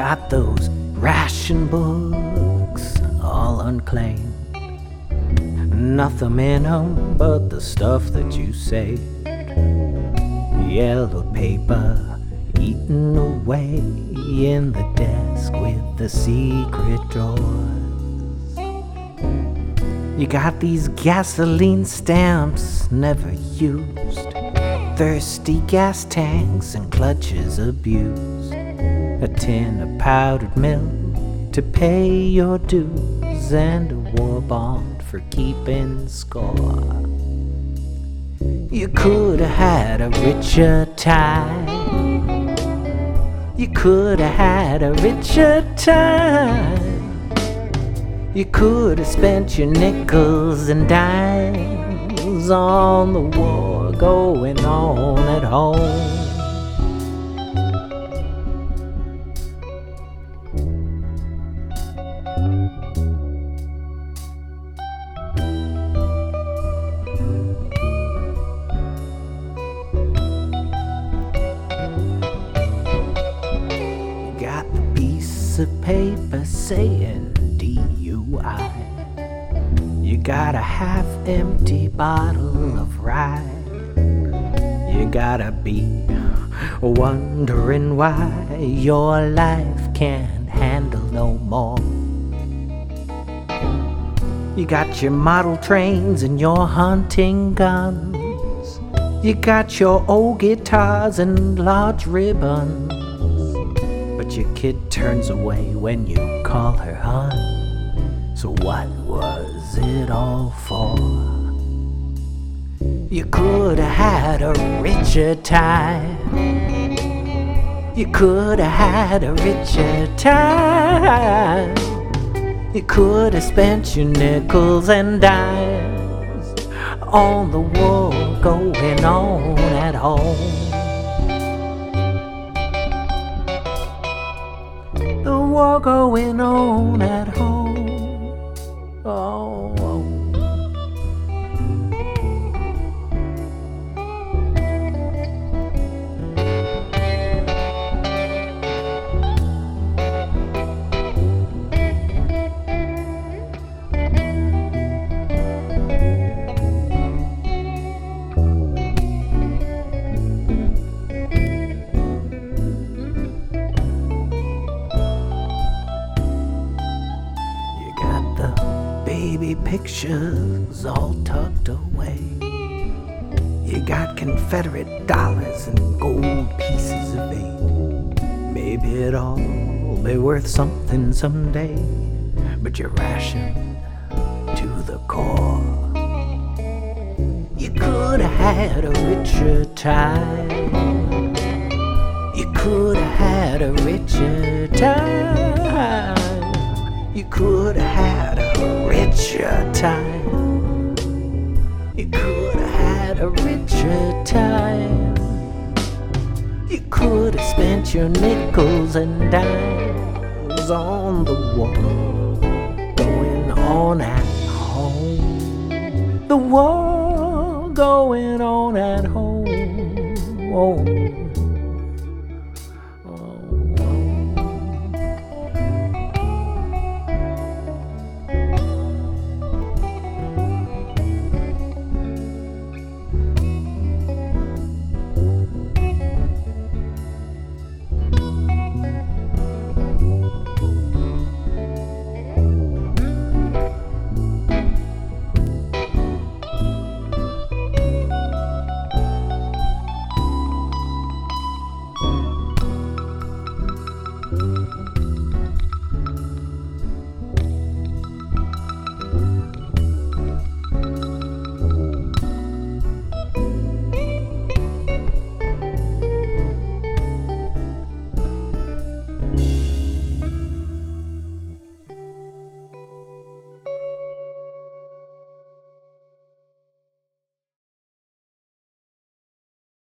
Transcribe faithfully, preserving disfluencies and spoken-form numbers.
got those ration books all unclaimed. Nothing in 'em but the stuff that you say. Yellow paper eaten away in the desk with the secret drawers. You got these gasoline stamps never used, thirsty gas tanks and clutches abused, a tin of powdered milk to pay your dues, and a war bond for keeping score. You could have had a richer time. You could have had a richer time. You could have spent your nickels and dimes on the war going on at home. Of paper saying D U I. You got a half-empty bottle of rye. You gotta be wondering why your life can't handle no more. You got your model trains and your hunting guns. You got your old guitars and large ribbons. But your kid turns away when you call her hon. So what was it all for? You could have had a richer time. You could have had a richer time. You could have spent your nickels and dimes on the war going on at home. The war going on at home. Oh, oh. Baby pictures all tucked away. You got Confederate dollars and gold pieces of eight. Maybe it'll all be worth something someday, but you're rationed to the core. You could have had a richer time. You could have had a richer time. You could have had a richer time. You could have had a richer time. You could have spent your nickels and dimes on the war going on at home. The war going on at home. Oh.